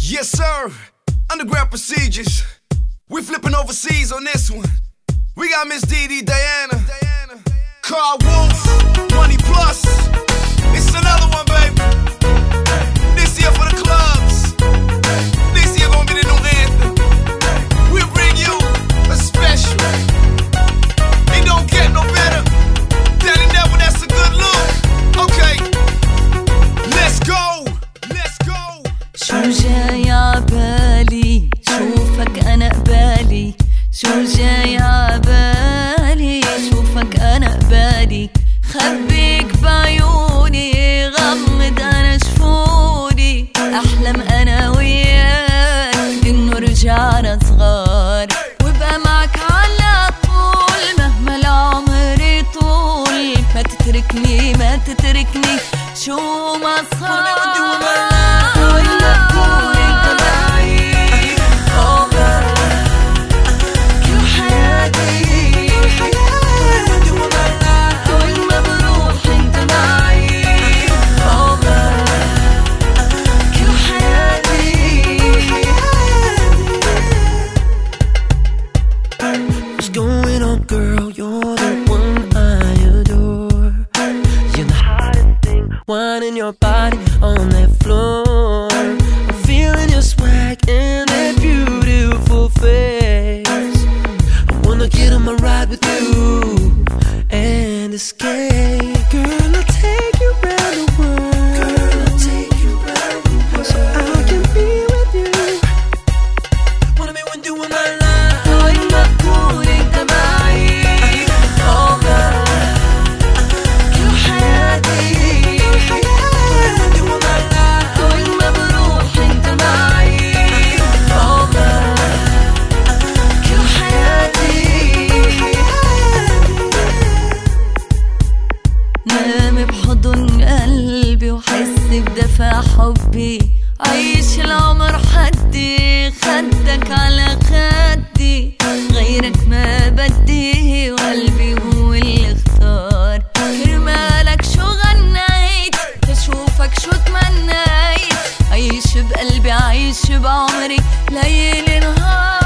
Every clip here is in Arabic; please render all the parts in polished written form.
Yes, sir. Underground procedures. We flipping overseas on this one. We got Miss Dee Diana. Carl Wolf, Money Plus. It's another one, baby. This year for the clubs. This year gonna be the new anthem. We'll bring you a special. It don't get no better. Danny Neville, that's a good look. Okay, let's go. Let's go. شو جاي عبالي شوفك أنا قبالي شو جاي عبالي شوفك أنا قبالي خبيك بعيوني غمض أنا شفوني أحلم أنا وياك إنه رجعنا صغار وبقى معك على طول مهما العمر يطول ما تتركني ما تتركني شو ما صار Girl, you're the one I adore. You're the hottest thing, whining your body on that floor. I'm feeling your swag and that beautiful face. I wanna get on my ride with you and escape. Girl, I'll take you round the world. Girl, I'll take you round the world. So I can be with you. Wanna be when doing my life. نام بحضن قلبي وحس بدفع حبي عيش العمر حدي خدك على خدي غيرك ما بدي وقلبي هو اللي اختار كرمالك شو غنيت تشوفك شو تمنيت عيش بقلبي عيش بعمري ليل نهار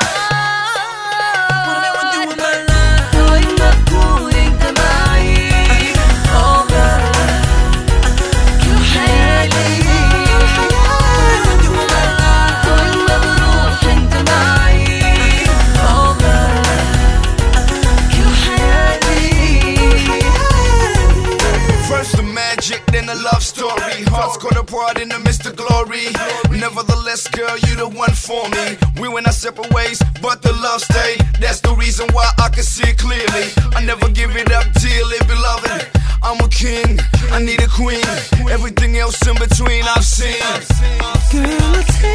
Then a love story, hearts caught apart in the midst of glory. Nevertheless, girl, you the one for me. We went our separate ways, but the love stayed. That's the reason why I can see it clearly. I never give it up till it, beloved. I'm a king, I need a queen. Everything else in between I've seen. Girl,